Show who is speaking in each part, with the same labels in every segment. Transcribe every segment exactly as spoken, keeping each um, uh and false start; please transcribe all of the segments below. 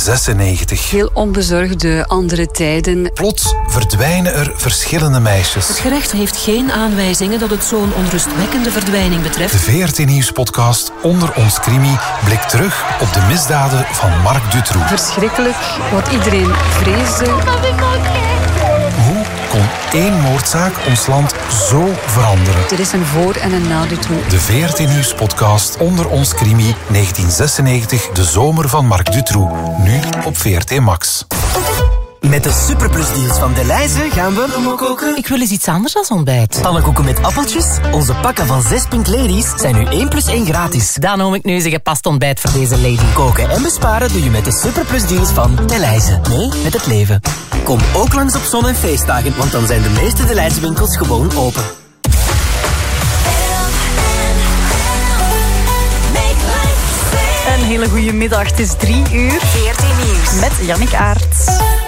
Speaker 1: zesennegentig.
Speaker 2: Heel onbezorgde andere tijden.
Speaker 1: Plots verdwijnen er verschillende meisjes.
Speaker 3: Het gerecht heeft geen aanwijzingen dat het zo'n onrustwekkende verdwijning betreft.
Speaker 1: De V R T Nieuws-podcast Onder ons Crimi blikt terug op de misdaden van Marc Dutroux.
Speaker 2: Verschrikkelijk, wat iedereen vreesde.
Speaker 1: Hoe kon één moordzaak ons land zo veranderen?
Speaker 2: Er is een voor- en een na Dutroux.
Speaker 1: De V R T Nieuws-podcast Onder ons Crimi negentien zesennegentig, de zomer van Marc Dutroux. Nu op V R T Max.
Speaker 4: Met de superplusdeals van Delhaize gaan we... koken.
Speaker 3: Ik wil eens iets anders dan ontbijt.
Speaker 4: Pannenkoeken met appeltjes. Onze pakken van zes Pink Ladies zijn nu één plus één gratis.
Speaker 3: Dan noem ik nu eens een gepast ontbijt voor deze lady.
Speaker 4: Koken en besparen doe je met de superplusdeals van Delhaize. Nee, met het leven. Kom ook langs op zon- en feestdagen, want dan zijn de meeste Delhaize winkels gewoon open.
Speaker 5: Een hele goede middag, het is drie uur.
Speaker 6: V R T Nieuws.
Speaker 5: Met Jannik Aerts.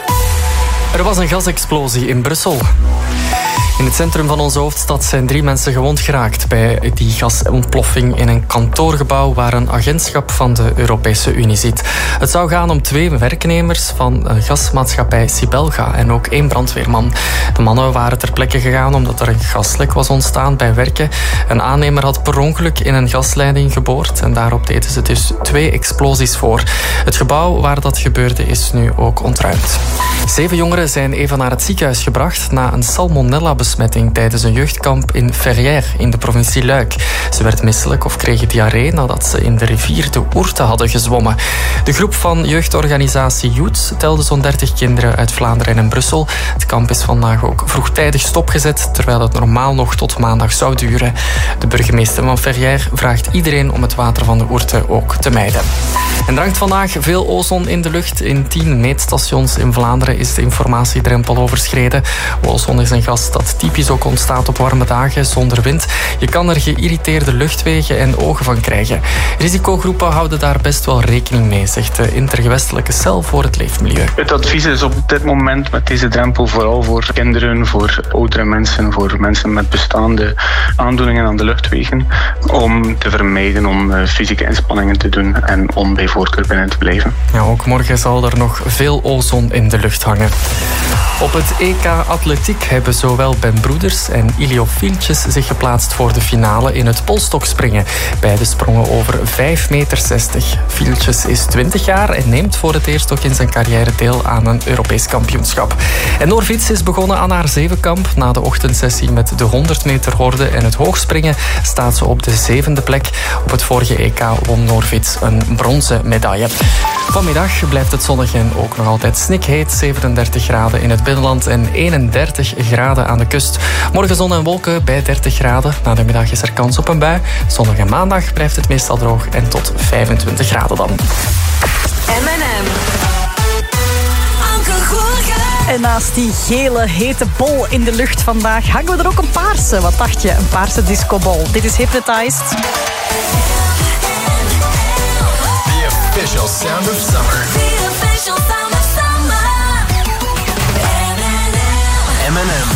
Speaker 7: Er was een gasexplosie in Brussel. In het centrum van onze hoofdstad zijn drie mensen gewond geraakt bij die gasontploffing in een kantoorgebouw waar een agentschap van de Europese Unie zit. Het zou gaan om twee werknemers van een gasmaatschappij Sibelga en ook één brandweerman. De mannen waren ter plekke gegaan omdat er een gaslek was ontstaan bij werken. Een aannemer had per ongeluk in een gasleiding geboord en daarop deden ze dus twee explosies voor. Het gebouw waar dat gebeurde is nu ook ontruimd. Zeven jongeren zijn even naar het ziekenhuis gebracht na een salmonella-besmetting tijdens een jeugdkamp in Verrières in de provincie Luik. Ze werd misselijk of kregen diarree nadat ze in de rivier de Ourthe hadden gezwommen. De groep van jeugdorganisatie Youth telde zo'n dertig kinderen uit Vlaanderen en Brussel. Het kamp is vandaag ook vroegtijdig stopgezet, terwijl het normaal nog tot maandag zou duren. De burgemeester van Verrières vraagt iedereen om het water van de Ourthe ook te mijden. En er hangt vandaag veel ozon in de lucht. In tien meetstations in Vlaanderen is de informatiedrempel overschreden. Ozon is een gas dat typisch ook ontstaat op warme dagen zonder wind. Je kan er geïrriteerde luchtwegen en ogen van krijgen. Risicogroepen houden daar best wel rekening mee, zegt de intergewestelijke cel voor het leefmilieu.
Speaker 8: Het advies is op dit moment met deze drempel vooral voor kinderen, voor oudere mensen, voor mensen met bestaande aandoeningen aan de luchtwegen, om te vermijden om fysieke inspanningen te doen en om bij voorkeur binnen te blijven.
Speaker 7: Ja, ook morgen zal er nog veel ozon in de lucht hangen. Op het E K Atletiek hebben zowel Ben Broeders en Ilio Fieltjes zich geplaatst voor de finale in het polstokspringen. Beide sprongen over vijf meter zestig. Fieltjes is twintig jaar en neemt voor het eerst ook in zijn carrière deel aan een Europees kampioenschap. En Noorvits is begonnen aan haar zevenkamp. Na de ochtendsessie met de honderd meter horde en het hoogspringen staat ze op de zevende plek. Op het vorige E K won Noorvits een bronzen medaille. Vanmiddag blijft het zonnig en ook nog altijd snikheet. zevenendertig graden in het binnenland en eenendertig graden aan de kust. Morgen zon en wolken bij dertig graden. Na de middag is er kans op een bui. Zondag en maandag blijft het meestal droog en tot vijfentwintig graden dan.
Speaker 6: M en M. Anke Goorgen.
Speaker 5: En naast die gele, hete bol in de lucht vandaag hangen we er ook een paarse. Wat dacht je? Een paarse discobol. Dit is Hypnotized.
Speaker 6: The official sound of summer. The official sound of summer. M and M.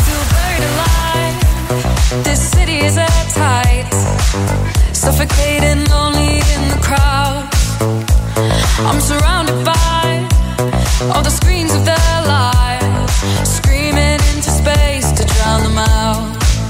Speaker 9: This city is at tight, suffocating lonely in the crowd. I'm surrounded by all the screens of their lives, screaming into space to drown them out.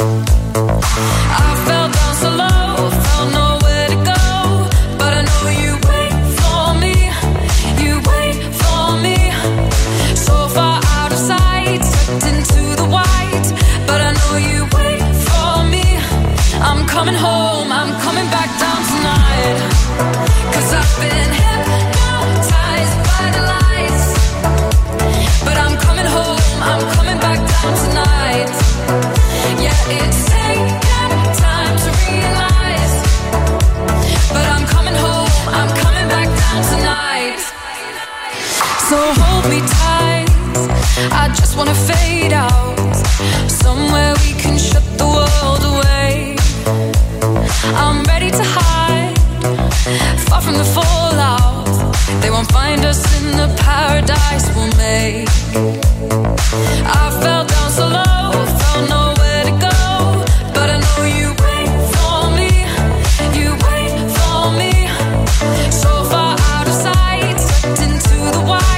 Speaker 9: I fell down so low, found nowhere to go, but I know you wait for me, you wait for me. So far out of sight, sucked into the white, but I know you wait for me. I'm coming home, I'm coming back down tonight, 'cause I've been hypnotized by the lights. But I'm coming home, I'm coming back down tonight. Yeah, it's taken time to realize, but I'm coming home, I'm coming back down tonight. So hold me tight, I just wanna fade out, somewhere we can shut the world away. I'm ready to hide, far from the fallout. They won't find us in the paradise we'll make. I fell down so low, found nowhere to go, but I know you wait for me, you wait for me. So far out of sight, sucked into the wild.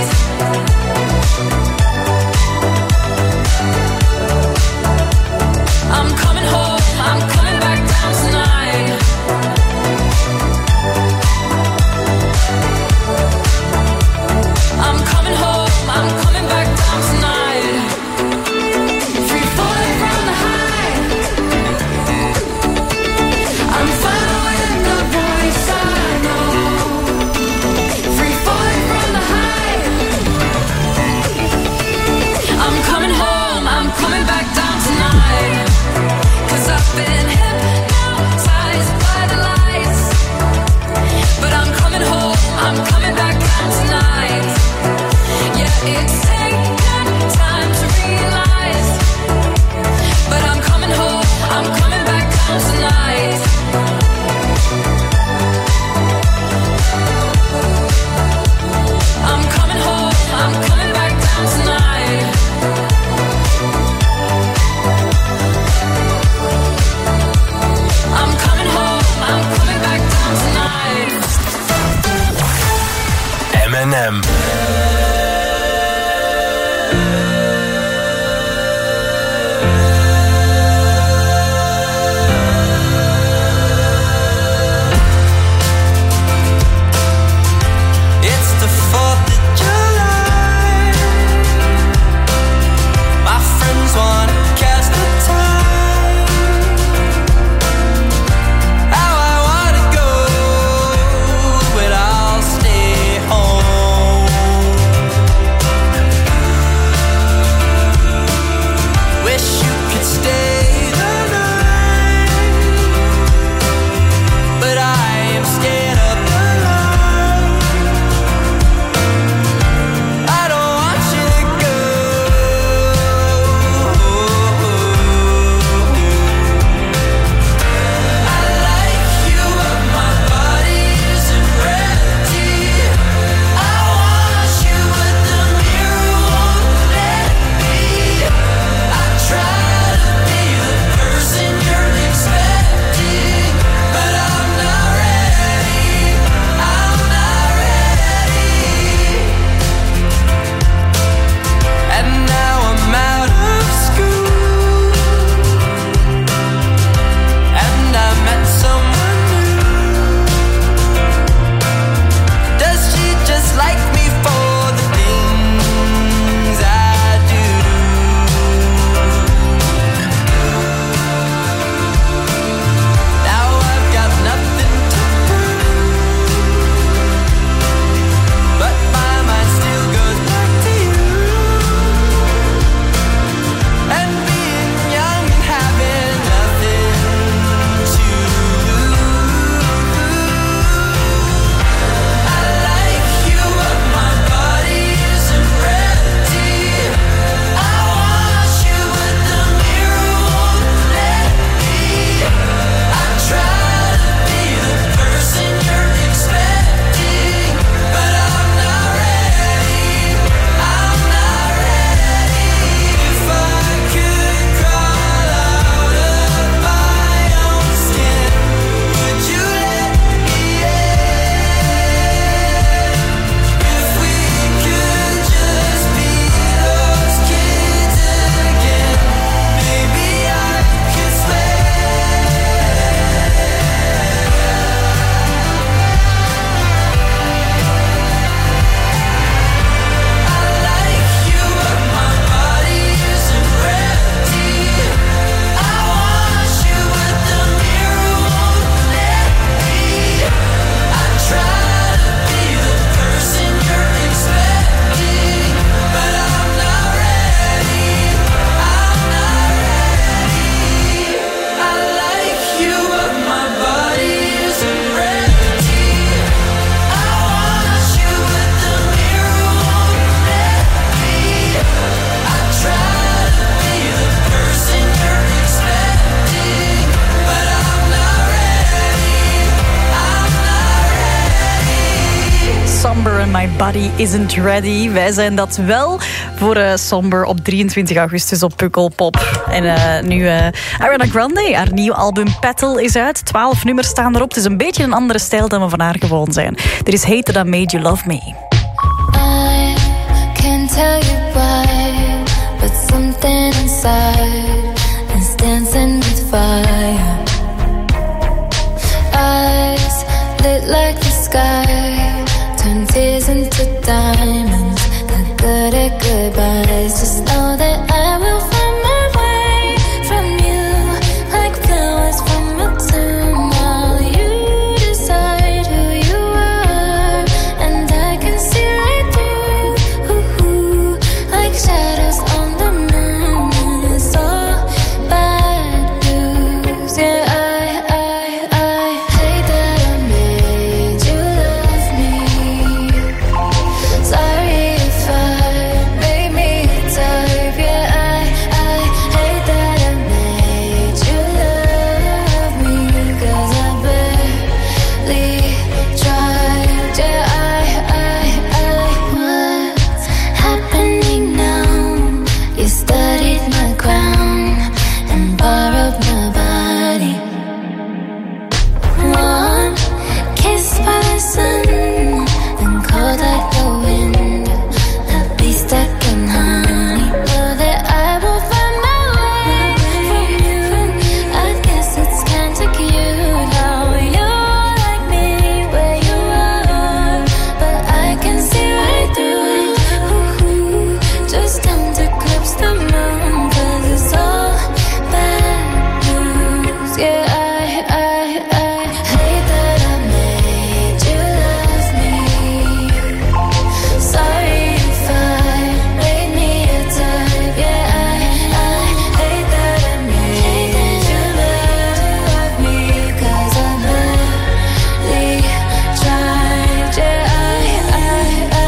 Speaker 9: I'm coming home, I'm coming back down tonight. I'm coming home, I'm coming back down tonight. Free falling from the high. I'm following the voice I know. Free falling from the high. I'm coming home, I'm coming back down tonight. Cause I've been hypnotized by the lights. But I'm coming home, I'm coming back down tonight. Yeah, it's taken time to realize. But I'm coming home, I'm coming back down tonight. I'm coming home, I'm coming back down tonight. I'm coming home, I'm coming back down tonight.
Speaker 6: M and M.
Speaker 10: It's the fourth of July. My friends wanna cast a tie. How I wanna go, but I'll stay home. Wish you could stay the night, but I am scared of the light. I don't want you to go. I like you, but my body isn't ready. I want you, but the mirror won't let me. I try to be the person you're expecting, but I'm not ready. I'm not ready. And now I'm out of school, and I met someone new. Does she just like me for the things I do? Now I've got nothing to prove, but my mind still goes back to you. And being young and having nothing to lose. I like you, but my body isn't ready. I want you, but the mirror won't let me. I try to be the person you're expecting, but I'm not ready. I'm not ready. If I could crawl out of my own skin, would you let me in? If we could just be those kids again, maybe I could stay. I like you, but my body isn't ready. I want you, but the mirror won't let me. I try to be the person you're expecting, but I'm not ready. I'm not ready. I like you, but my body isn't ready. I want you, but the mirror won't let me. I try to be the person you're expecting, but I'm not ready. I'm not ready.
Speaker 5: Somber and my body isn't ready. Wij zijn dat wel voor uh, Somber op drieëntwintig augustus op Pukkelpop. En uh, nu uh, Ariana Grande, haar nieuw album Petal is uit. Twaalf nummers staan erop. Het is een beetje een andere stijl dan we van haar gewoon zijn. Er is Hated I Made You Love Me.
Speaker 9: I
Speaker 11: inside is dancing with fire. Eyes lit like the sky, turn tears into diamonds. Not good at goodbyes. Just know that I will find my way from you, like flowers from a tomb. While you decide who you are, and I can see right through, ooh, ooh, like shadows on the moon. And it's all bad news. Yeah, I, I, I hate that I made you love me. Sorry if I made me a type. Yeah, I, I hate that I made you love me. 'Cause I barely tried. Yeah, I, I, I what's happening now? You studied my crown and borrowed my body. One kiss by the sun, then cold like the wind. I'll be stuck in honey. Know that I will find my way from you. I guess it's kinda cute how you're like me where you are, but I can see right through it. Ooh, ooh, just don't eclipse the moon, 'cause it's all bad news. Yeah, I, I, I hate that I made you love me. Sorry if I made me a type. Yeah, I, I hate that I made you love me. 'Cause I barely tried. Yeah, I,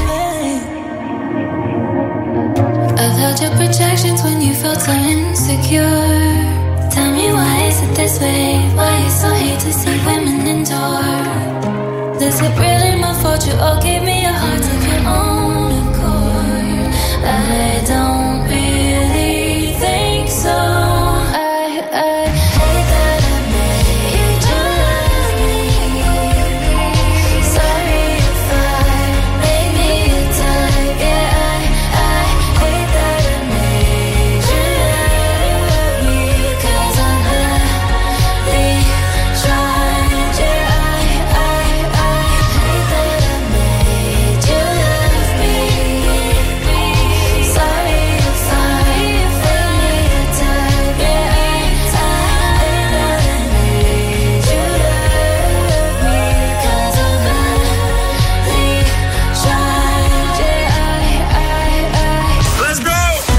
Speaker 11: I, I I've held your projections when you felt so insecure. Tell me, why is it this way? Why you so hate to see women endure? Is it really my fault you all gave me your hearts of your own accord? I don't really think so. I, I hate that I made you love me. Sorry if I made me a type. Yeah, I, I hate that I made you love me. 'Cause I barely tried. Yeah, I, I, I hate that I made you love me. Sorry if I made me a type. Yeah, I, I hate that I made you love me. 'Cause I barely tried. Yeah, I, I, I
Speaker 6: Let's go!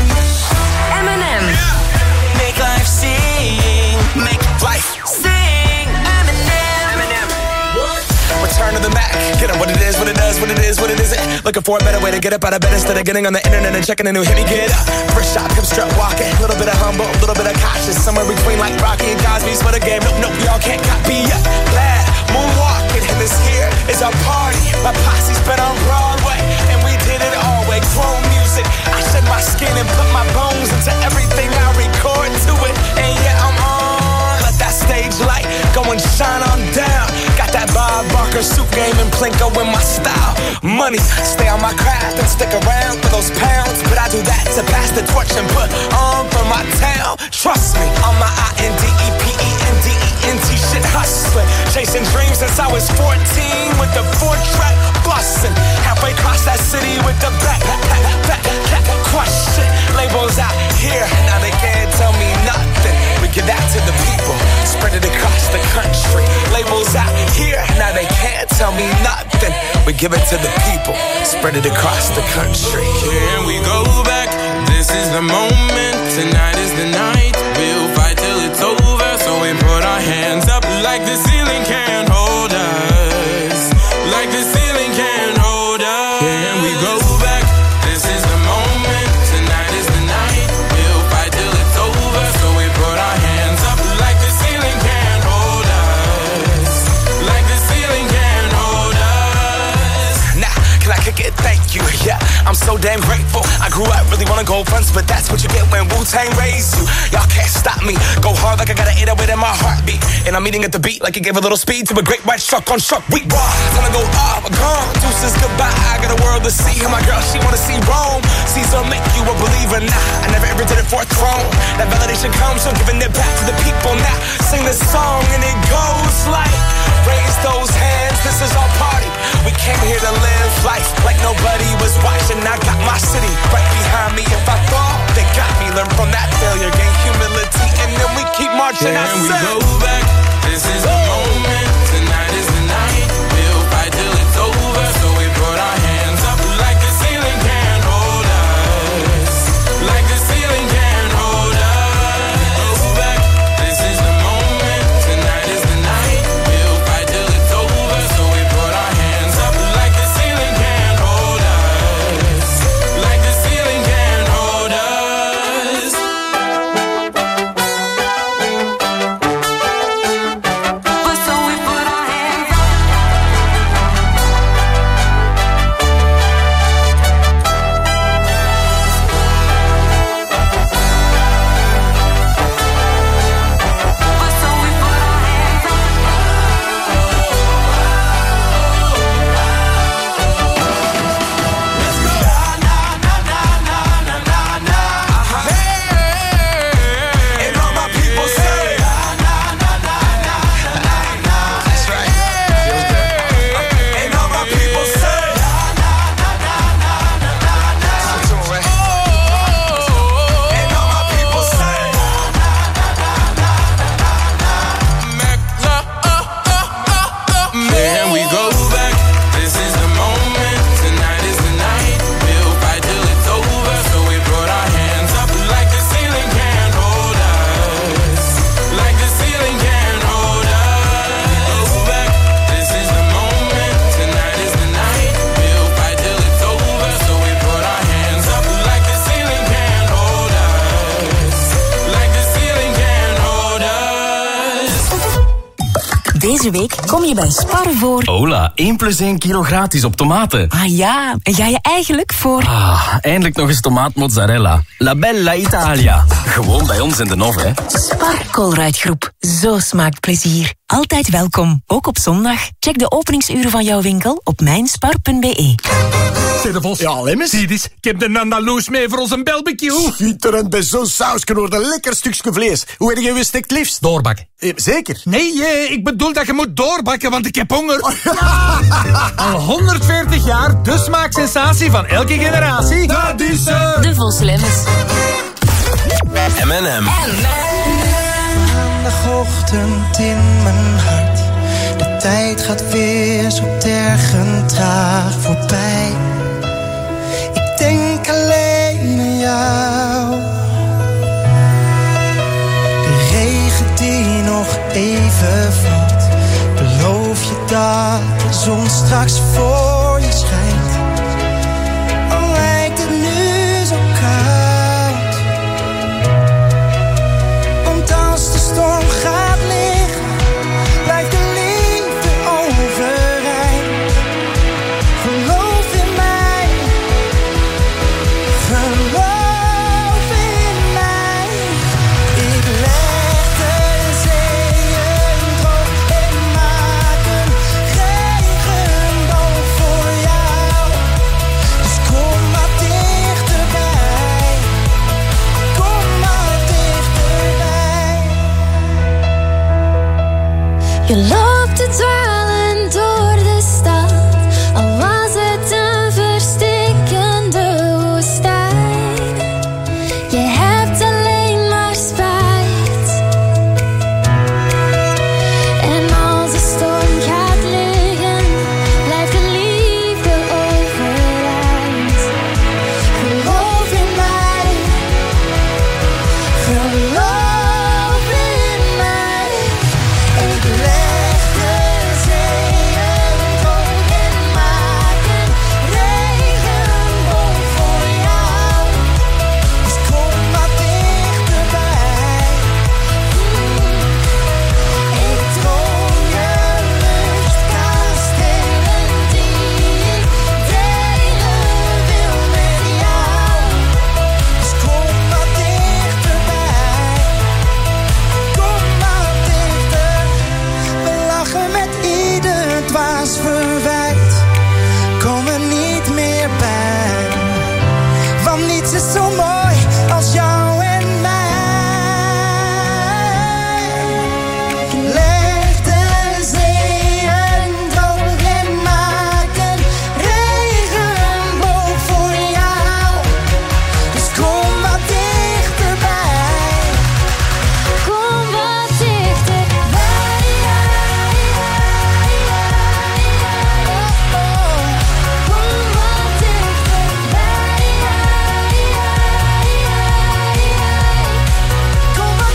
Speaker 3: Eminem.
Speaker 6: Make life sing, make life sing. Eminem, Eminem. Return to the Mac, get it what it is, what it does, what it is, what it isn't. Looking for a better way to get up out of bed instead of getting on the internet and checking a new hit. Me get up, first shot, come strut walking. A little bit of humble, a little bit of cautious, somewhere between like Rocky and Cosby's for the game. Nope, nope, y'all can't copy yet. Glad moonwalking, and this here is our party. My posse's been on Broadway, and we did it all way. Grown music, I shed my skin and put my bones into everything I record to it. And yeah, I'm on. Let that stage light go and shine on down. Got that Bob Barker suit game and Plinko in my style. Money, stay on my craft and stick around for those pounds. But I do that to pass the torch and put on for my town. Trust me, on my I N D E P E N D E N T shit hustling. Chasing dreams since I was fourteen with the four track bustin'. Halfway across that city with the back, back, back, back, back, crush shit. Labels out here, now they can't tell me nothing. We give that to the people, spread it across the country. Labels out here, now they can't tell me nothing. We give it to the people, spread it across the country.
Speaker 12: Can we go back? This is the moment. Tonight is the night. We'll fight till it's over. So we put our hands up like the ceiling can't hold us. Like the ceiling can't hold us. Can we go back? This is the moment. Tonight is the night. We'll fight till it's over. So we put our hands up like the ceiling can't hold us. Like the ceiling can't hold us.
Speaker 6: Nah, can I kick it? Thank you. Yeah, I'm so damn grateful. I grew up really wanna go fronts, but that's what you get when Wu-Tang raised you. Y'all can't stop me. Go hard like I got an eight oh eight in my heartbeat. And I'm eating at the beat like it gave a little speed to a great white truck on truck. We raw, time to go up, gone. Deuces goodbye. I got a world to see. And my girl, she wanna see Rome. Caesar make you a believer. Nah, I never ever did it for a throne. That validation comes from giving it back to the people. Now sing this song and it goes like, raise those hands, this is our party. We came here to live life like nobody was watching. I got my city right behind me. If I fall, they got me. Learn from that failure, gain humility, and then we keep marching.
Speaker 12: Can
Speaker 6: I
Speaker 12: we
Speaker 6: said,
Speaker 12: go back? This is the moment. Tonight is the night. We'll fight till it's over. So we put our hands up like the ceiling can't hold us. Like the ceiling can't hold us. Go back. This is the moment. Tonight is the night. We'll fight till it's over. So we put our hands up like the ceiling can't hold us. Like the ceiling can't hold us. But so we put our hands up. But so we put our hands up.
Speaker 6: and all my people say, that's right. And all my people say, and all my people say,
Speaker 12: Can we go back? This is the moment. Tonight is the night. We'll fight till it's over. So we put our hands up like the ceiling can't hold us. Like the ceiling can't hold us. Go back. This is the moment. Tonight is the night. We'll fight till it's over. So we put our hands up like the ceiling can't hold us. Like the ceiling can't hold us.
Speaker 3: Deze week kom je bij Spar voor...
Speaker 4: Hola, één plus één kilo gratis op tomaten.
Speaker 3: Ah ja, en ga je eigenlijk voor...
Speaker 4: Ah, eindelijk nog eens tomaatmozzarella. La Bella Italia. Gewoon bij ons in de Nov, hè.
Speaker 3: Spar Colruyt-groep. Zo smaakt plezier. Altijd welkom, ook op zondag. Check de openingsuren van jouw winkel op mijnspar punt b e.
Speaker 13: Zeg de Vos. Ja, Lemmens. Zie eens, ik heb de Andaloes mee voor onze barbecue.
Speaker 14: Schitterend, bij zo'n saus wordt een lekker stukje vlees. Hoe heb je gestekt liefst?
Speaker 13: Doorbakken.
Speaker 14: Eh, zeker?
Speaker 13: Nee, eh, ik bedoel dat je moet doorbakken, want ik heb honger. Al honderdveertig jaar, de smaaksensatie van elke generatie. Dat is ze.
Speaker 3: De Vos Lemmens.
Speaker 15: M en M.
Speaker 16: Maandagochtend in mijn hart. De tijd gaat weer zo tergend traag voorbij. Ik denk alleen aan jou. De regen die nog even valt. Beloof je dat de zon straks voor je schijnt. Al lijkt het nu zo koud. Want als de storm gaat liggen, blijft de liefde overeind. Geloof in mij, geloof in mij. Ik leg de zeeën droog en maak een regenboog voor jou. Dus kom maar dichterbij, kom maar dichterbij. Je loopt te dwalen door de stad, al was het een verstikkende woestijn. Je hebt alleen maar spijt. En als de storm gaat liggen, blijft de liefde overeind. Geloof in mij, geloof in mij. Ik leg Want niets is zo mooi als jou en mij. Leg de zeeën droog en maak een regenboog voor jou. Dus kom wat dichterbij.
Speaker 11: Kom wat dichterbij. Kom wat dichterbij. Kom wat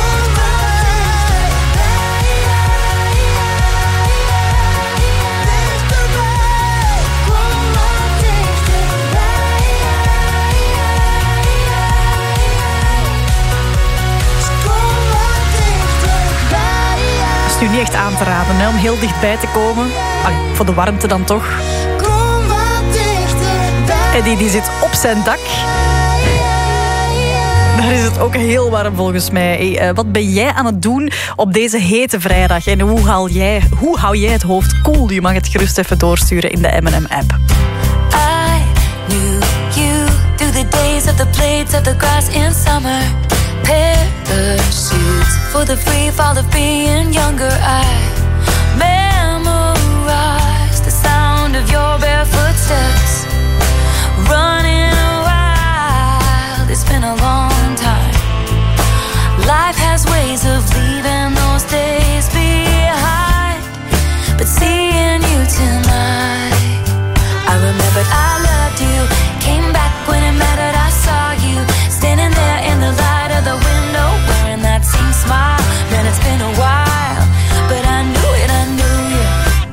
Speaker 5: Het is nu niet echt aan te raden hè, om heel dichtbij te komen. Allee, voor de warmte dan toch.
Speaker 16: Kom wat dichterbij.
Speaker 5: Eddie die zit op zijn dak. Daar is het ook heel warm volgens mij. Hey, uh, wat ben jij aan het doen op deze hete vrijdag? En hoe, haal jij, hoe hou jij het hoofd koel? Je mag het gerust even doorsturen in de M en M-app.
Speaker 9: I knew you through the days of the blades of the grass in summer. Parachutes for the free fall of being younger. I memorized the sound of your bare footsteps. Running wild, it's been a long time. Life has ways of leaving those days behind. But seeing you tonight, I remembered I loved you. Came back when it mattered, I saw you standing there in the light of the window, wearing that same smile. Man, it's been a while, but I knew it, I knew you.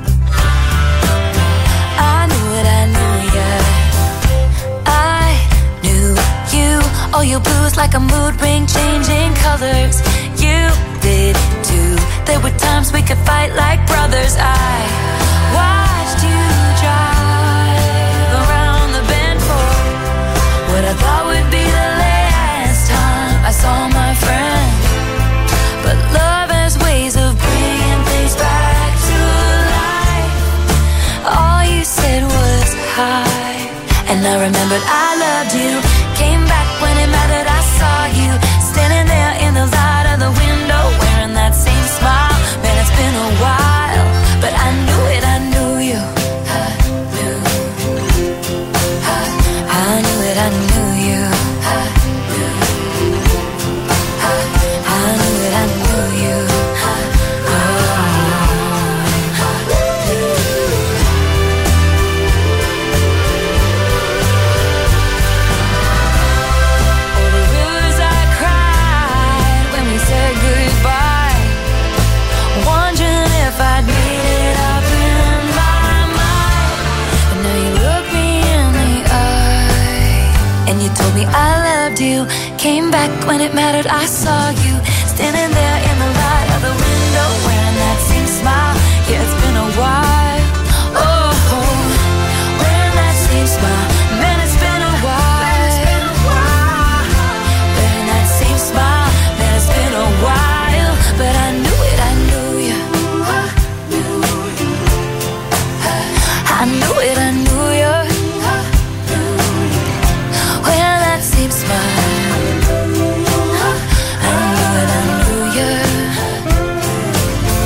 Speaker 9: I knew it, I knew you. I knew you. All your blues like a mood ring, changing colors. You did too. There were times we could fight like brothers. I watched you drive around the bend for what I thought would be the last time I saw my friend. But love has ways of bringing things back to life. All you said was hi, and I remembered I loved you. Came back when it mattered, I saw you standing there in the light of the window, wearing that same smile. Man, it's been a while, but I knew it, I knew you. I knew, I, I knew it, I knew you. I knew, I, I knew it, I knew you. All the rivers I cried when we said goodbye, wondering if I'd made it up in my mind. But now you look me in the eye, and you told me I loved you. Came back when it mattered, I saw you standing there in the light of the window, wearing that same smile. Yeah, it's been a while. Oh, wearing that same smile. Man, it's been a while. Wearing that same smile. Man, it's been a while. But I knew it, I knew you. I knew it, I knew you. Wearing that same smile. I knew it, I knew you.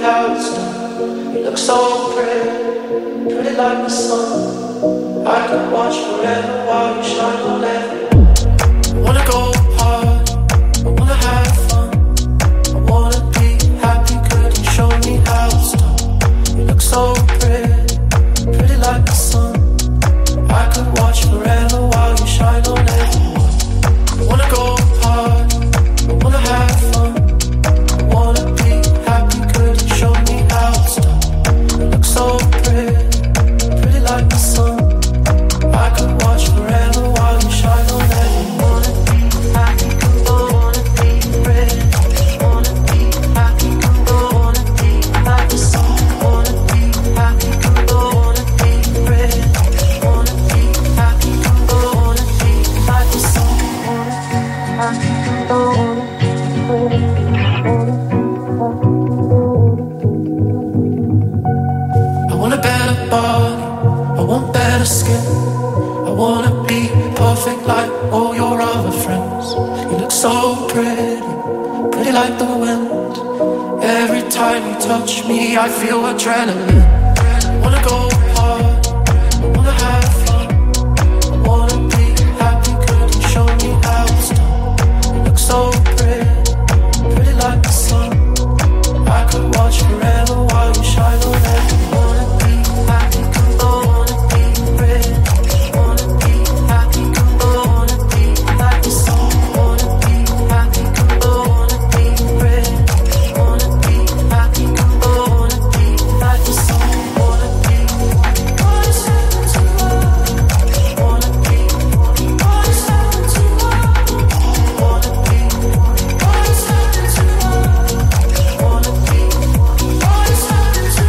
Speaker 10: how it's done. You look so pretty, pretty like the sun. I could watch forever while you shine on everyone. I wanna go hard, I wanna have fun. I wanna be happy, could you show me how it's done? You look so pretty, pretty like the sun. I could watch forever while you shine on everyone. I wanna go hard, I wanna have fun. I wanna be happy, could you show me how it's done? You look so pretty, pretty like the sun. I could watch forever while you shine on everyone. Wanna be happy, wanna be pretty. Wanna be happy, wanna be like the sun. Wanna be happy, wanna be pretty. Wanna be happy, wanna be like the sun. Wanna be happy, wanna be pretty. I want a better body, I want better skin. I wanna be perfect like all your other friends. You look so pretty, pretty like the wind. Every time you touch me, I feel adrenaline. I wanna go hard, I wanna have fun. I wanna be happy, could you show me how it's done? You look so pretty, pretty like the sun. I could watch forever while you shine on everyone. Wanna be happy, wanna be pretty. Wanna be happy, wanna be like the sun. Wanna be happy, wanna be pretty. Wanna be happy, wanna be like the sun. Wanna be, wanna seven to love. Wanna be, wanna seven to love. Wanna be, wanna seven to love. Wanna be, wanna seven to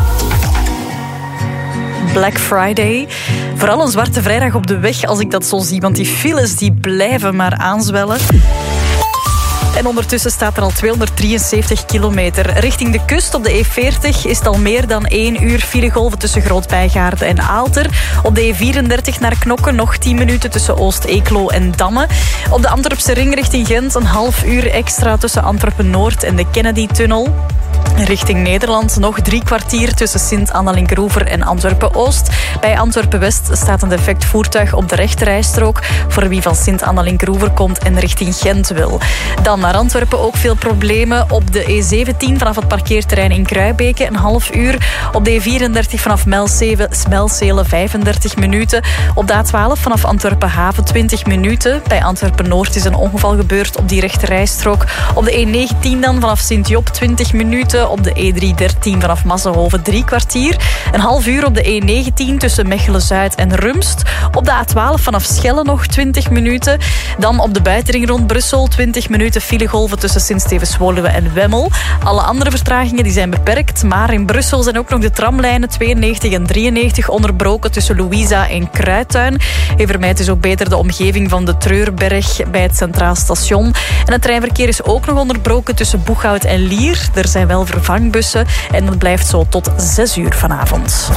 Speaker 10: love.
Speaker 5: Black Friday. Vooral een zwarte vrijdag op de weg als ik dat zo zie, want die files die blijven maar aanzwellen. En ondertussen staat er al tweehonderddrieënzeventig kilometer. Richting de kust op de E veertig is het al meer dan één uur filegolven tussen Groot-Bijgaarden en Aalter. Op de E vierendertig naar Knokke nog tien minuten tussen Oost-Eeklo en Damme. Op de Antwerpse ring richting Gent een half uur extra tussen Antwerpen-Noord en de Kennedy-tunnel. Richting Nederland nog drie kwartier tussen Sint-Annalink-Roever en Antwerpen-Oost. Bij Antwerpen-West staat een defect voertuig op de rechterrijstrook voor wie van Sint-Annalink-Roever komt en richting Gent wil. Dan naar Antwerpen ook veel problemen. Op de E zeventien vanaf het parkeerterrein in Kruibeke een half uur. Op de E vierendertig vanaf Melzelen vijfendertig minuten. Op de A twaalf vanaf Antwerpen-Haven twintig minuten. Bij Antwerpen-Noord is een ongeval gebeurd op die rechterrijstrook. Op de E negentien dan vanaf Sint-Job twintig minuten. Op de E driehonderddertien vanaf Massenhoven drie kwartier. Een half uur op de E negentien tussen Mechelen-Zuid en Rumst. Op de A twaalf vanaf Schelle nog twintig minuten. Dan op de buitenring rond Brussel twintig minuten filegolven tussen Sint-Stevens-Woluwe en Wemmel. Alle andere vertragingen die zijn beperkt. Maar in Brussel zijn ook nog de tramlijnen tweeënnegentig en drieënnegentig onderbroken tussen Louisa en Kruittuin. Je vermijdt dus ook beter de omgeving van de Treurberg bij het Centraal Station. En het treinverkeer is ook nog onderbroken tussen Boeghout en Lier. Er zijn wel vervangbussen en dat blijft zo tot zes uur vanavond.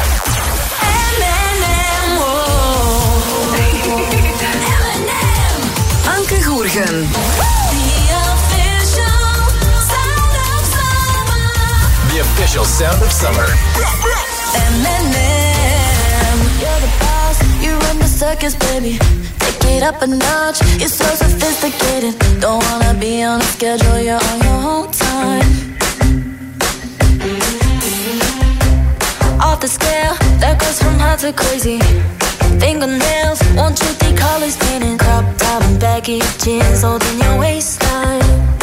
Speaker 3: Anke Goergen.
Speaker 15: The official sound of summer.
Speaker 11: M and M. You're the boss, you run the circus, baby. Take it up a notch, you're so sophisticated. Don't wanna be on a schedule, you're on your own time. Off the scale, that goes from hot to crazy. Fingernails, one, two, three colors painted. Crop top and baggy jeans holding your waistline.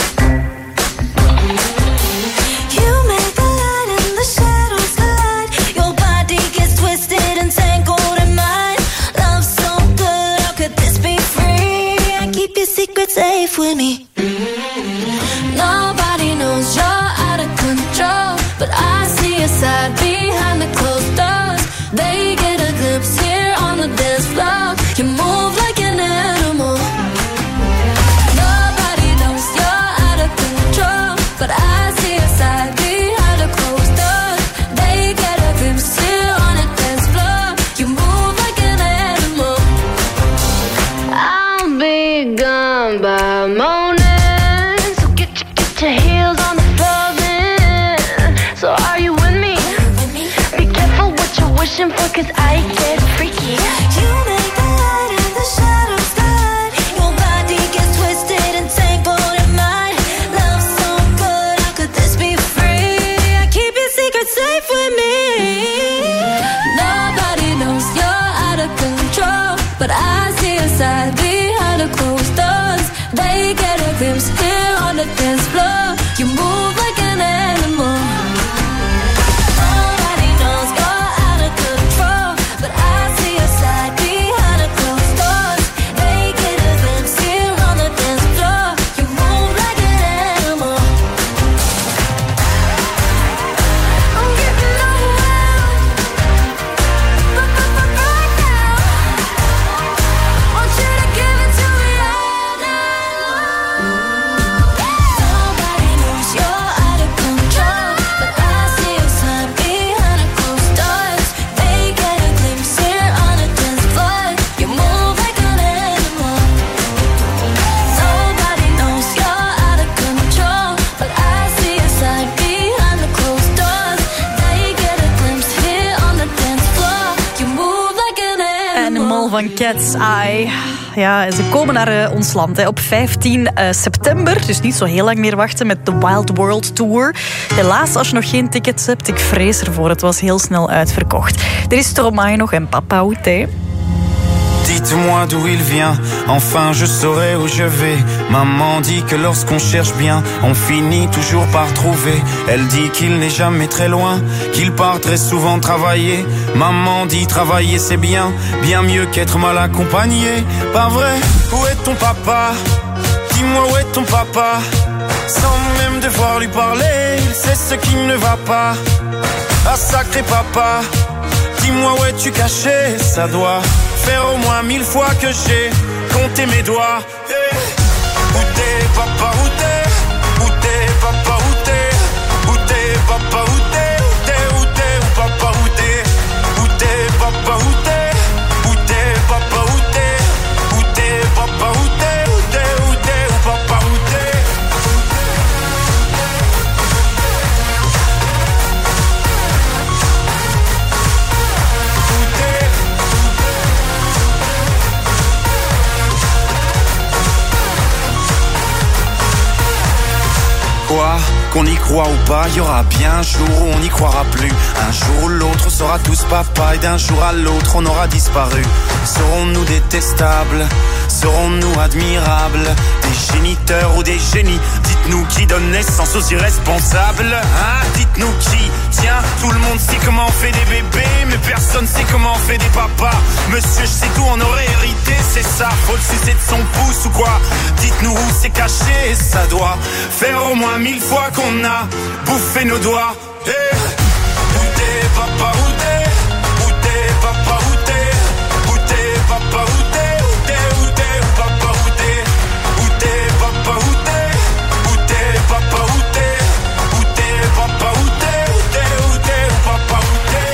Speaker 11: You make the light and the shadows collide. Your body gets twisted and tangled in mine. Love so good, how could this be free? I keep your secret safe with me. Nobody knows you're out of control, but I see a side behind the closed doors. They get a glimpse here on the dance floor. You move like an animal. Nobody knows you're out of control, but I see a side behind the closed doors. They get a glimpse here on the dance floor. You move like an animal. I'll be gone by morning, so get your, get your heels on the floor then. So 'cause I get freaky. You make the light and the shadows glide. Your body gets twisted and tangled in mine. Love so good, how could this be free? I keep your secret safe with me.
Speaker 9: Nobody knows you're out of control, but I see your side behind the closed doors. They get a glimpse here on the dance floor. You move like an animal.
Speaker 11: Nobody knows you're out of control, but I see your side behind the closed doors. They get a glimpse here on the dance floor. You move like an animal. I'm getting overwhelmed, but, but, but right now, want you to give it to me all night long. Nobody knows you're out of control, but I see your side behind the closed doors. They get a glimpse here on the dance floor. You move like an animal. Nobody knows you're out of control, but I see your side behind the closed doors. They get a glimpse here on the dance floor. You move like an animal.
Speaker 5: Animal van Cat's Eye. Ja, ze komen naar uh, ons land hè, op vijftien september. Dus niet zo heel lang meer wachten met de Wild World Tour. Helaas, als je nog geen tickets hebt, ik vrees ervoor. Het was heel snel uitverkocht. Er is Stromae nog en Papa Outé.
Speaker 17: Dites-moi d'où il vient, enfin je saurai où je vais. Maman dit que lorsqu'on cherche bien, on finit toujours par trouver. Elle dit qu'il n'est jamais très loin, qu'il part très souvent travailler. Maman dit travailler c'est bien, bien mieux qu'être mal accompagné. Pas vrai? Où est ton papa? Dis-moi où est ton papa? Sans même devoir lui parler, il sait ce qui ne va pas. Ah sacré papa, dis-moi où es-tu caché? Ça doit faire au moins mille fois que j'ai compté mes doigts. Hey. Où t'es papa, où t'es? Où t'es papa, où t'es? Où t'es papa, où t'es? Où t'es, où t'es, où papa, où t'es? Où t'es papa, où t'es? Où t'es papa, où t'es? Où t'es papa, où t'es? Où t'es, où t'es, où papa, où t'es? Quoi? Qu'on y croit ou pas, y aura bien un jour où on n'y croira plus. Un jour ou l'autre, on sera tous papa, et d'un jour à l'autre, on aura disparu. Serons-nous détestables? Serons-nous admirables? Des géniteurs ou des génies? Dites-nous qui donne naissance aux irresponsables? Hein? Dites-nous qui? Tiens, tout le monde sait comment on fait des bébés, mais personne sait comment on fait des papas. Monsieur, je sais tout, on aurait hérité, c'est ça. Faut le sucer de son pouce ou quoi? Dites-nous où c'est caché, ça doit faire au moins mille fois qu'on a bouffé nos doigts. Hey. Où t'es papa, où t'es? Où t'es papa, où t'es? Où t'es papa, où t'es? Où t'es, où t'es, où papa, où t'es? Où t'es papa, où t'es? Où t'es papa, où t'es? Où t'es papa, où t'es? Où t'es, où t'es, où papa, où t'es?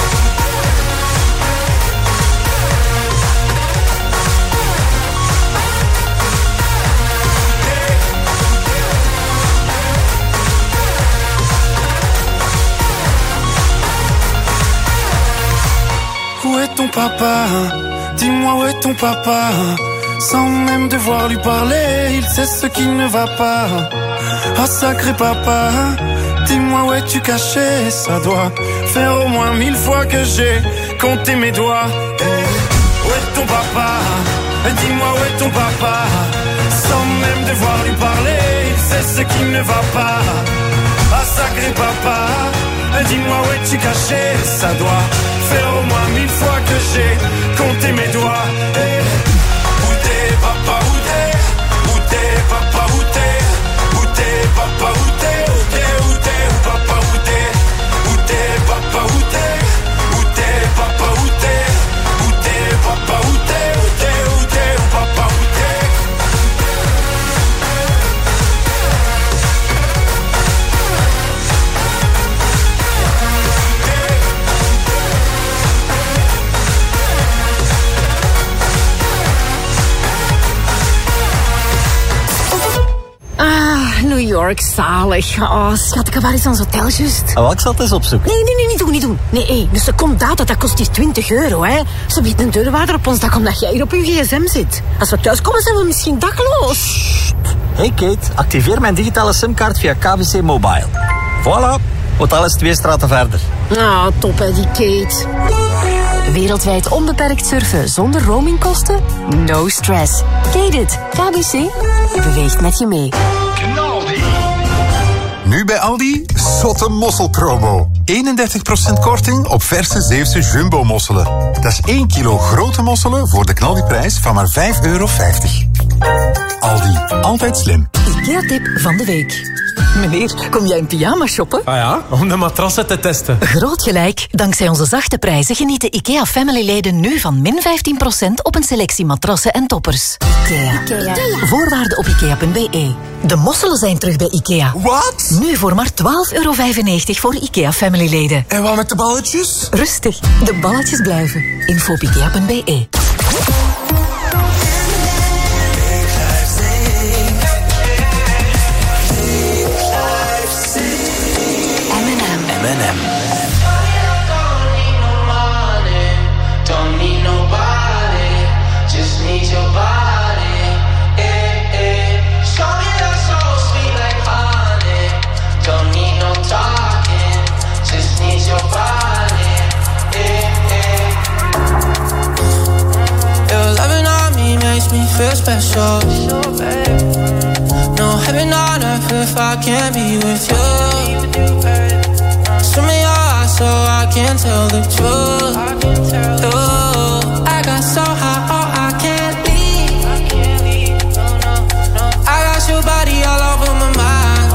Speaker 17: Où est ton papa? Dis-moi où est ton papa? Sans même devoir lui parler, il sait ce qui ne va pas. Ah sacré papa, dis-moi où es-tu caché? Ça doit faire au moins mille fois que j'ai compté mes doigts. Hey. Où est ton papa? Dis-moi où est ton papa? Sans même devoir lui parler, il sait ce qui ne va pas. Ah sacré papa, dis-moi où es-tu caché? Ça doit faire au moins mille fois que j'ai compté mes doigts. Hey. Où t'es papa, où t'es? Où t'es papa, où t'es? Où t'es papa, où t'es? Où t'es, où t'es, où papa, où t'es? Où t'es papa, où t'es? Où t'es papa, où t'es? Où t'es papa, où t'es? Où t'es, où t'es, où papa, où t'es?
Speaker 18: New York, zalig. Oh, schat, waar is ons hotel juist?
Speaker 4: Oh, ik zal het eens opzoeken.
Speaker 18: Nee, nee, nee, niet doen, niet doen. Nee, hé, dus een secondaat, dat kost hier twintig euro, hè. Ze biedt een deurwaarder op ons dak omdat jij hier op je gsm zit. Als we thuis komen, zijn we misschien dakloos.
Speaker 4: Hey Kate, activeer mijn digitale simkaart via K B C Mobile. Voilà, hotel is twee straten verder.
Speaker 18: Ah, top hè, die Kate.
Speaker 3: Wereldwijd onbeperkt surfen zonder roamingkosten? No stress. Kate it. K B C beweegt met je mee.
Speaker 1: Nu bij Aldi, zotte mosselpromo. eenendertig procent korting op verse Zeeuwse jumbo-mosselen. Dat is één kilo grote mosselen voor de knaldiprijs van maar vijf euro vijftig. Aldi, altijd slim.
Speaker 3: IKEA-tip van de week. Meneer, kom jij in pyjama shoppen?
Speaker 13: Ah ja, om de matrassen te testen.
Speaker 3: Groot gelijk. Dankzij onze zachte prijzen genieten IKEA Family-leden nu van min vijftien procent op een selectie matrassen en toppers. IKEA. IKEA. Voorwaarden op ikea punt b e. De mosselen zijn terug bij IKEA.
Speaker 14: Wat?
Speaker 3: Nu voor maar twaalf euro vijfennegentig voor IKEA Family-leden.
Speaker 14: En wat met de balletjes?
Speaker 3: Rustig, de balletjes blijven. Info op ikea punt b e.
Speaker 10: Feel special. No heaven on earth if I can't be with you. Swim in your eyes so I can tell the truth. Ooh, I got so high, oh, I can't leave. I got your body all over my mind.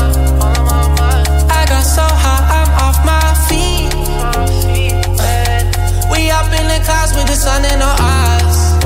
Speaker 10: I got so high, I'm off my feet. We up in the clouds with the sun in our eyes.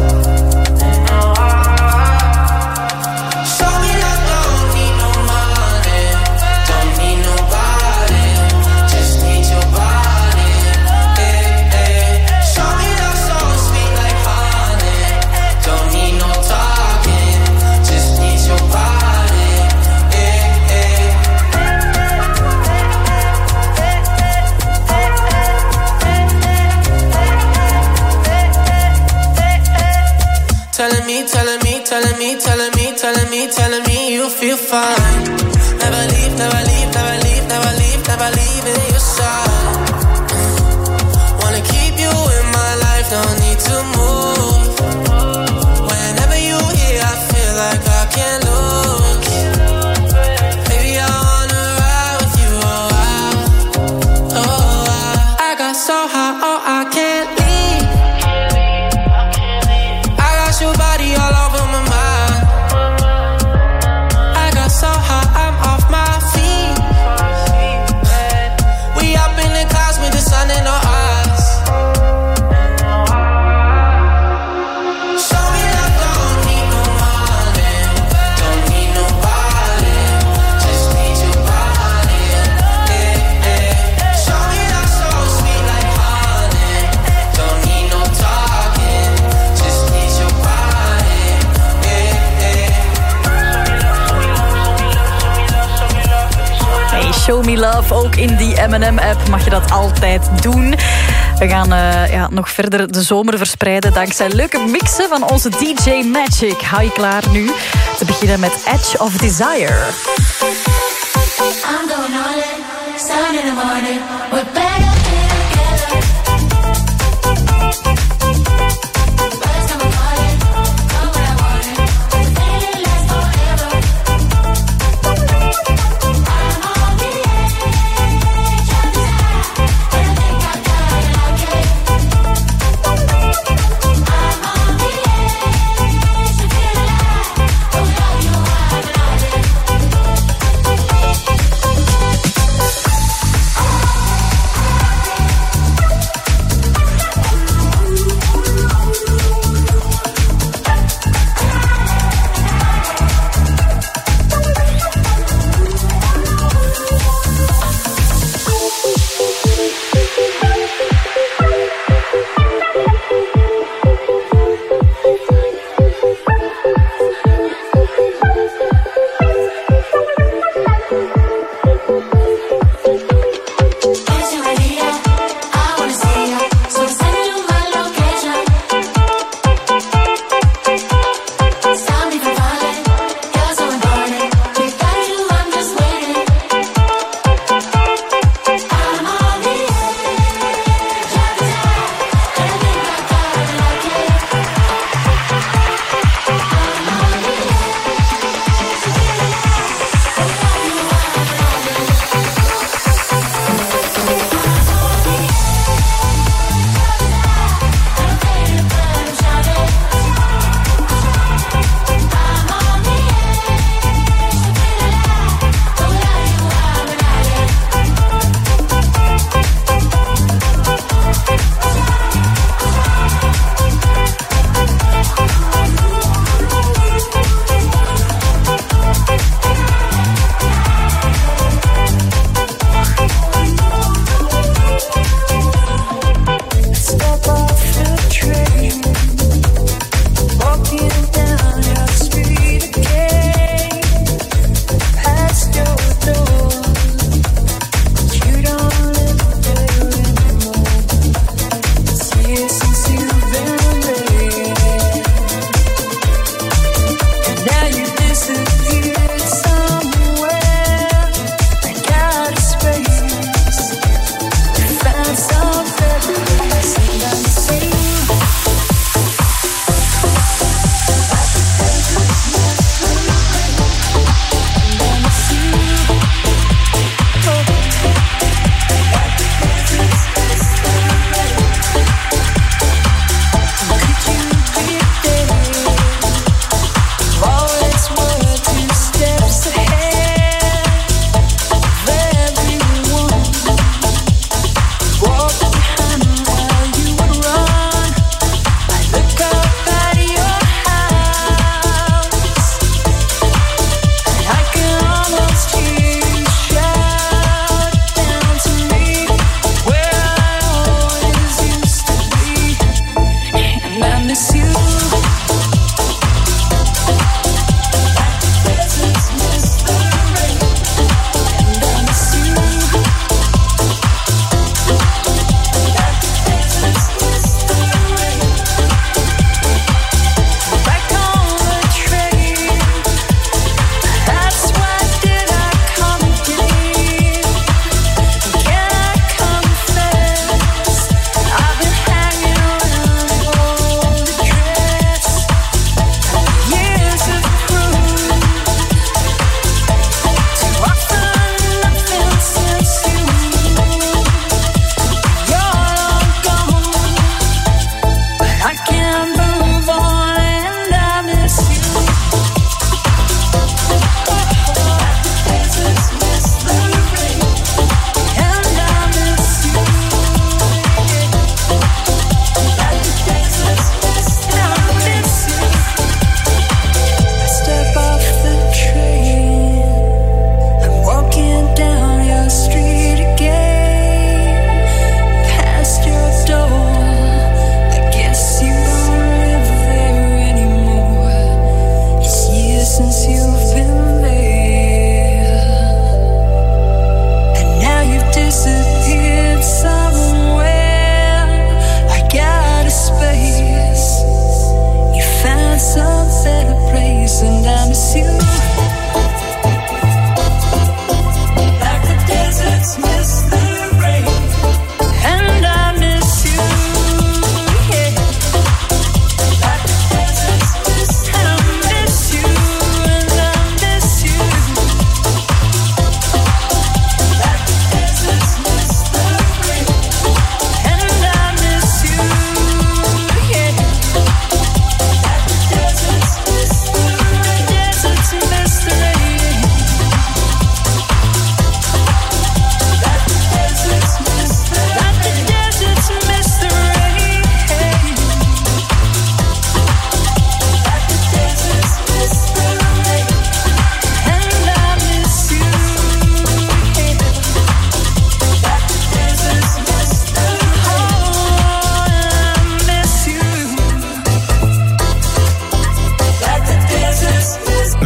Speaker 10: Telling me, telling me, telling me, telling me, telling me, telling me you feel fine. Never leave, never leave, never leave, never leave, never leave in your side. Wanna keep you in my life, don't need to move. Whenever you here, I feel like I can't lose. Baby, I wanna ride with you, oh, I, oh, I, I got so high, oh, I can't leave. Your body all over my mind. I got so high, I'm off my feet. We up in the clouds with the sun in our eyes. Show me that don't need no money, don't need nobody, just need your body. Yeah, yeah. Show me that so sweet like honey, don't need no talking, just need your body.
Speaker 5: Hey, show me love, ook in die M en M-app mag je dat altijd doen. We gaan uh, ja, nog verder de zomer verspreiden dankzij leuke mixen van onze D J Magic. Hou je klaar nu? Te beginnen met Edge of Desire.
Speaker 11: I'm going all in, sun in the morning, we're better together. Birds come calling, come when I want it, the feeling lasts forever. I'm on the edge of desire, and I think I kinda like it. I'm on the edge to feel alive, without you I'm not it.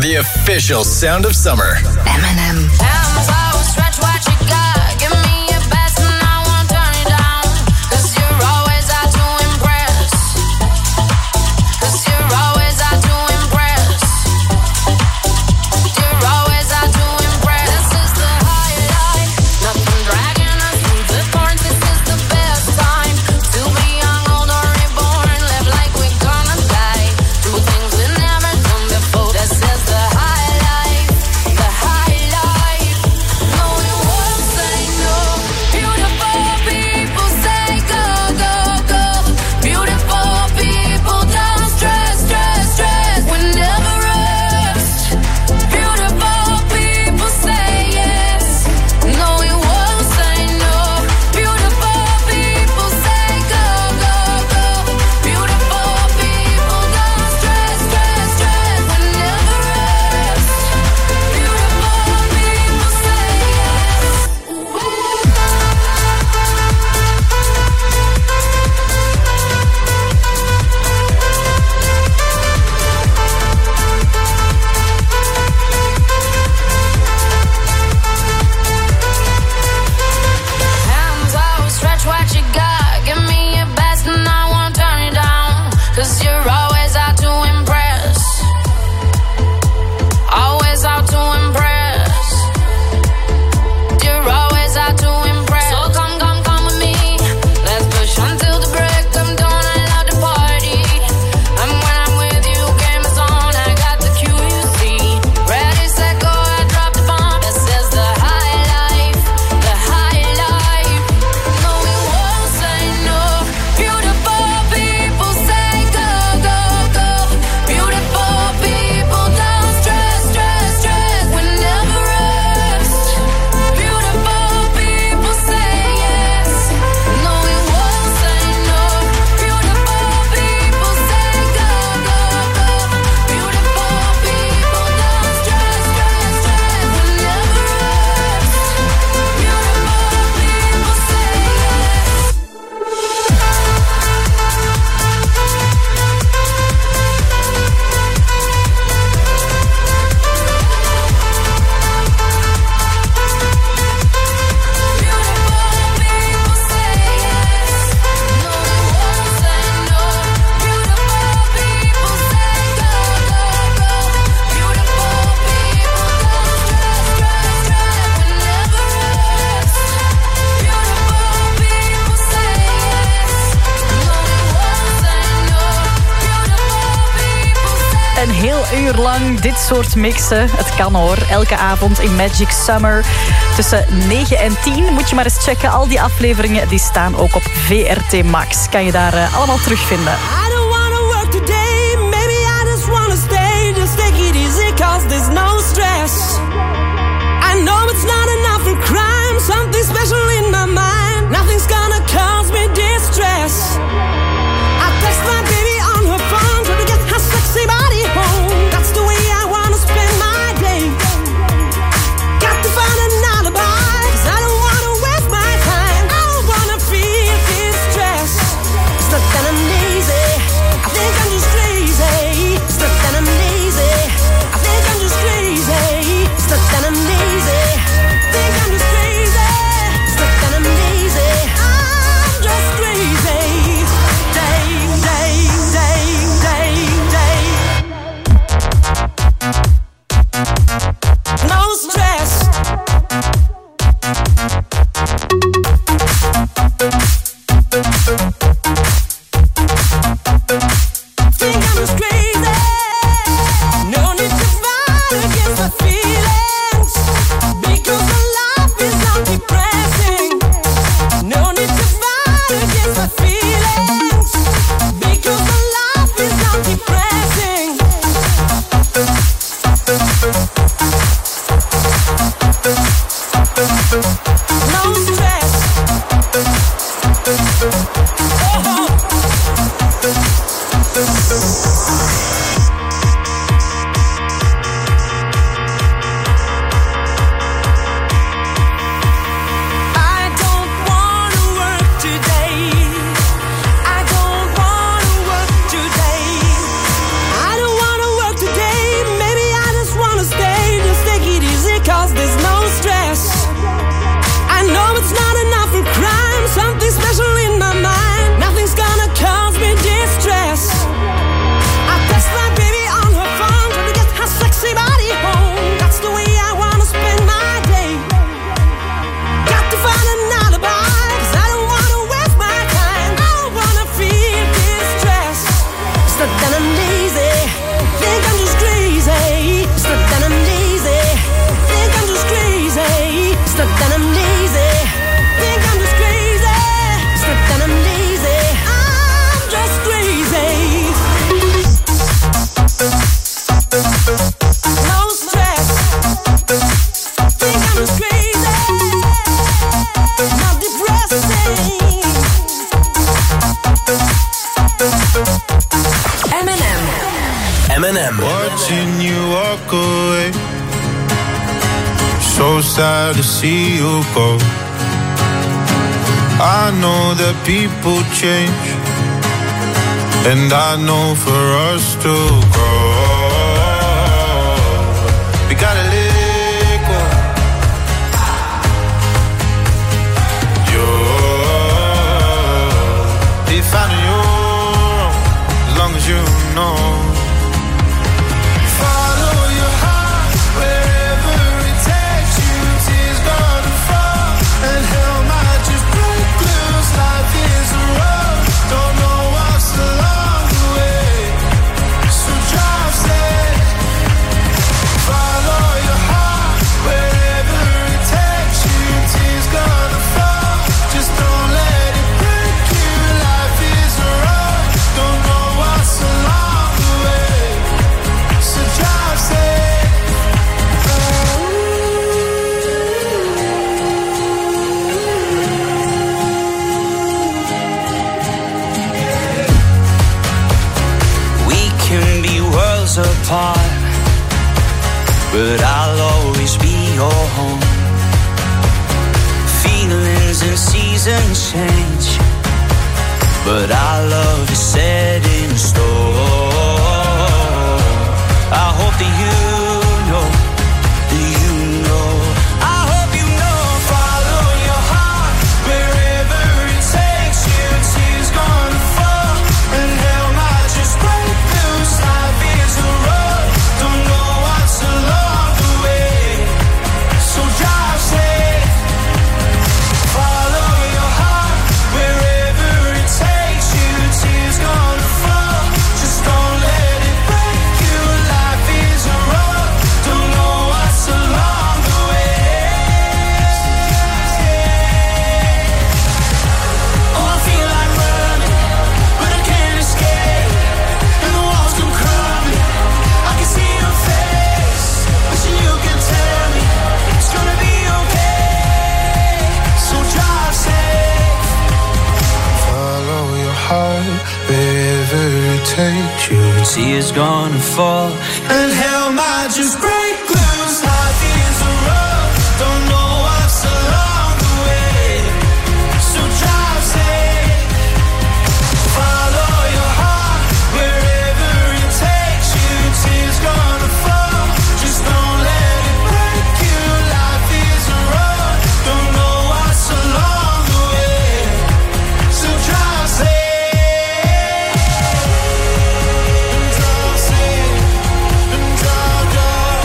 Speaker 15: The official sound of summer.
Speaker 9: Eminem.
Speaker 5: Dit soort mixen. Het kan hoor. Elke avond in Magic Summer. Tussen negen en tien moet je maar eens checken. Al die afleveringen die staan ook op V R T Max. Kan je daar uh, allemaal terugvinden.
Speaker 10: I don't wanna work today. Maybe I just wanna stay. Just take it easy cause there's no stress. I know it's not enough for crime. Something special in my mind. Nothing's gonna cause me distress. I text my baby on her phone. Trying to get her sexy body home. That's the way I wanna spend my day. Got to find an alibi, cause I don't wanna waste my time. I don't wanna feel this stress. It's not that I'm lazy.
Speaker 15: M.
Speaker 17: Watching you walk away, so sad to see you go. I know that people change, and I know for us to grow, we gotta let it go. You're defining your own, as long as you know.
Speaker 19: Apart, but I'll always be your home. Feelings and seasons change, but our love is set in stone. I hope that you know, that you know. I hope you know. Follow your heart wherever it takes you. Tears gonna fall and hell might just break loose. Life is a road, don't know what's along the way, so drive safe. Follow your heart wherever it takes you. Tears gonna fall, just don't let it break you. Life is a road, don't know what's along the way. Oh, I feel like running, but I can't escape, and the walls come crumbling. I can see your face, wishing you can tell me it's gonna be okay, so drive safe.
Speaker 17: Follow your heart wherever it takes you.
Speaker 19: Tears gonna fall
Speaker 17: And hell might just break loose. Life is a road, don't know what's along the way, so drive safe. Follow your heart wherever it takes you. Tears gonna fall, just don't let it break you. Life is a road, don't know what's along the way, so drive safe. Drive safe, and drive, drive.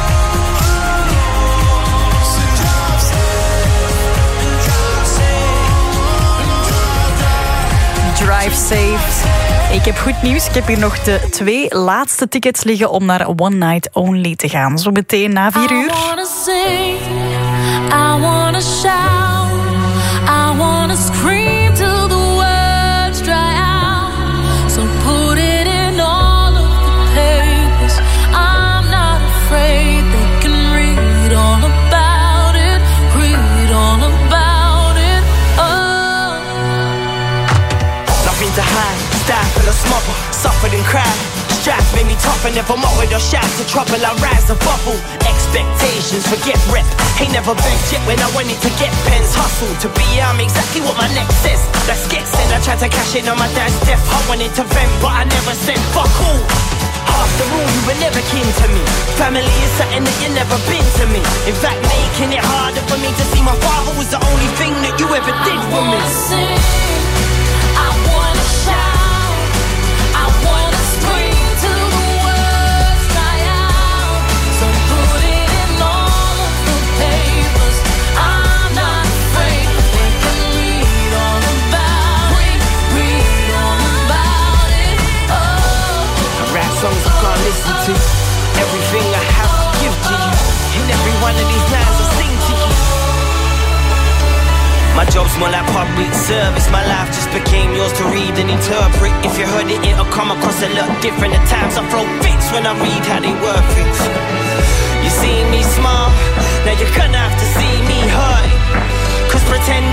Speaker 17: So drive safe, and drive safe, and drive, drive.
Speaker 5: Drive safe. Ik heb goed nieuws. Ik heb hier nog de twee laatste tickets liggen om naar One Night Only te gaan. Zo meteen na vier uur.
Speaker 9: I wanna sing, I wanna shout, I wanna scream till the words dry out. So put it in all of the papers. I'm not afraid, they can read all about it, read all about it. Oh.
Speaker 20: Nothing to hide, stifle or smother, suffered and cried. Strife made me tough and never mocked or shout to trouble. I rise a bubble. Expectations, forget rep. Ain't never begged yet when I wanted to get pens. Hustle to be, I'm exactly what my next says. Let's get sent. I tried to cash in on my dad's death. I wanted to vent, but I never said fuck all. After all, you were never kin to me. Family is something that you never been to me. In fact, making it harder for me to see my father was the only thing that you ever did for me.
Speaker 9: I wanna sing, I wanna shout, I wanna scream till the words dry out. So put it in all of the papers. I'm not afraid, they can read all about it, read all about it. Oh.
Speaker 20: I rap songs I can't listen to. Everything I have to give to you. And every one of these lines I sing to you. My job's more like public service. My life just became yours to read and interpret. If you heard it, it'll come across a lot different. At times I throw fits when I read how they work it. You see me smile, now you're gonna have to see me hurt. Cause pretend